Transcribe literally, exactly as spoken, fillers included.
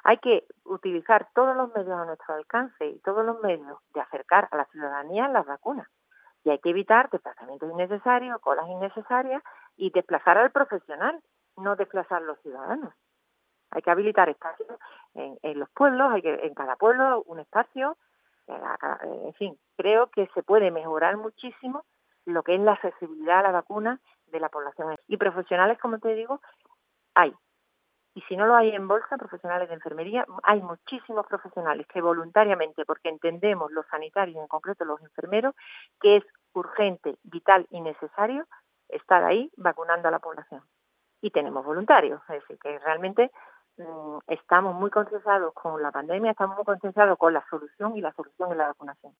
Hay que utilizar todos los medios a nuestro alcance y todos los medios de acercar a la ciudadanía las vacunas. Y hay que evitar desplazamientos innecesarios, colas innecesarias y desplazar al profesional, no desplazar a los ciudadanos. Hay que habilitar espacios en, en los pueblos, hay que en cada pueblo un espacio, eh, en fin, creo que se puede mejorar muchísimo lo que es la accesibilidad a la vacuna de la población. Y profesionales, como te digo, hay. Y si no lo hay en bolsa, profesionales de enfermería, hay muchísimos profesionales que voluntariamente, porque entendemos los sanitarios, en concreto los enfermeros, que es urgente, vital y necesario estar ahí vacunando a la población. Y tenemos voluntarios, es decir, que realmente mmm, estamos muy concienciados con la pandemia, estamos muy concienciados con la solución y la solución es la vacunación.